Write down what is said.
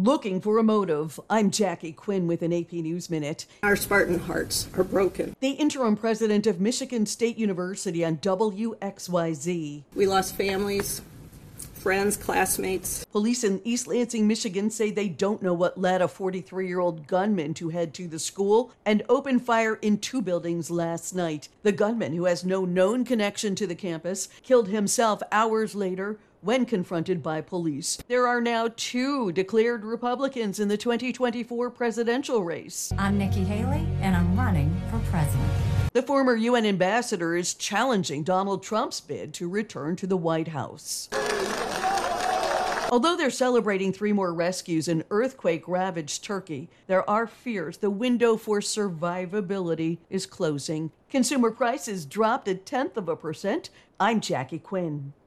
looking for a motive. I'm Jackie Quinn with an AP News Minute. Our Spartan hearts are broken. The interim president of Michigan State University on WXYZ. We lost families, friends, classmates. Police in East Lansing, Michigan say they don't know what led a 43-year-old gunman to head to the school and open fire in two buildings last night. The gunman, who has no known connection to the campus, killed himself hours later when confronted by police. There are now two declared Republicans in the 2024 presidential race. I'm Nikki Haley, and I'm running for president. The former UN ambassador is challenging Donald Trump's bid to return to the White House. Although they're celebrating 3 more rescues in earthquake-ravaged Turkey, there are fears the window for survivability is closing. Consumer prices dropped 0.1%. I'm Jackie Quinn.